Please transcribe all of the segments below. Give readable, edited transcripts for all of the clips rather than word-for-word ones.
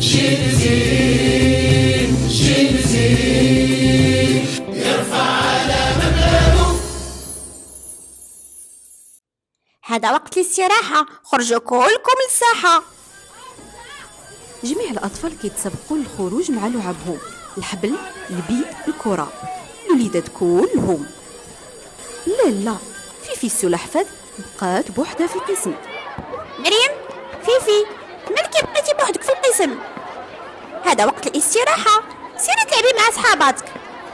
شيل زين شيل زين يرفع على مبلغه. هذا وقت الاستراحة، خرجوا كلكم للساحة. جميع الأطفال كيتسابقوا للخروج مع لعبهم، الحبل، البيد، الكرة. الوليدات كلهم لا فيفي السلحفاة بقات بوحدها في القسم. مريم، فيفي، مالك بقيتي بوحدك في القسم؟ هذا وقت الاستراحة، سيري تلعبي مع صحاباتك.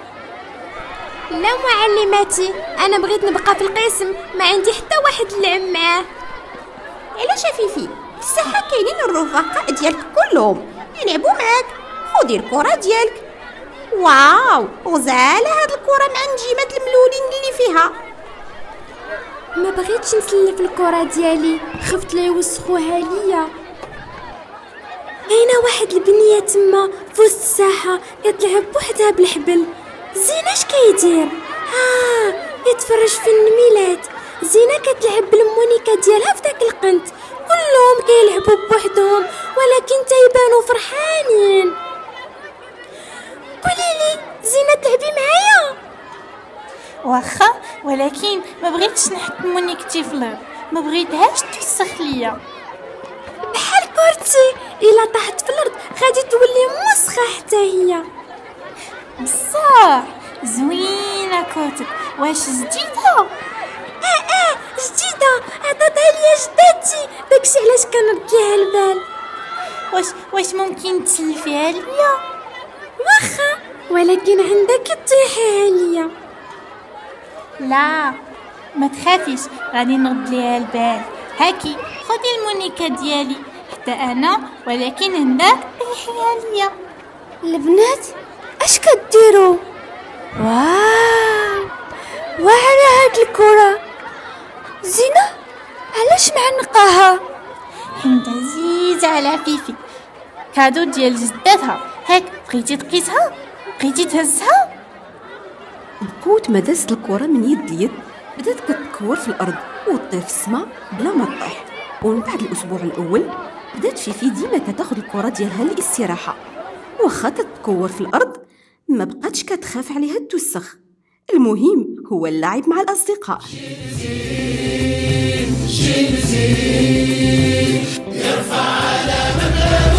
لا معلماتي، انا بغيت نبقى في القسم، ما عندي حتى واحد نلعب معاه. علاش فيفي؟ في الساحة كاينين الرفقاء ديالك كلهم يلعبوا معاك. خذي الكرة ديالك. واو، غزالة هاد الكرة مع النجيمات الملولين اللي فيها. ما بغيتش نسلف الكرة ديالي، خفت لا يوسخوها ليا. كاينه واحد البنيه تما في وسط الساحه كتلعب بوحدها بالحبل. زينه اش كيدير؟ يتفرج في النميلات. زينه كتلعب بالمونيكا ديالها في داك القنت. كلهم كيلعبوا بوحدهم ولكن تيبانوا فرحانين. قولي لي زينه تلعبي معايا؟ واخا، ولكن ما بغيتش نحط مونيكتي في الارض، ما بغيتهاش توسخ ليا. بحال كورتي الا طاحت في الارض غادي تولي مسخه حتى هي. بصح زوينه كورتك، واش جديده؟ جديده، عطاتها ليا جداتي، داكشي علاش كنرد ليها البال. واش ممكن تسلفيها ليا؟ واخا، ولكن عندك تطيحيها ليا. لا ما تخافيش، غادي نرد ليها البال. هاكي خدي المونيكا ديالي حتى انا، ولكن هناك طيحيها ليا. البنات اش كديروا؟ واو على هاد الكره. زينه علاش معنقاها؟ حيت عزيزه على فيفي، كادو ديال جداتها. هاك بغيتي تقيسها، بغيتي تهزها. بقوة ما دازت الكرة من يد ليد بدات كتكور في الأرض وتطير في السماء بلا ما تطيح. ومن بعد الأسبوع الأول بدات فيفي ديما كتاخد الكرة ديالها للاستراحة، واخا تتكور في الأرض ما بقاتش كتخاف عليها توسخ. المهم هو اللعب مع الأصدقاء. شيل زين يرفع على مبلغه.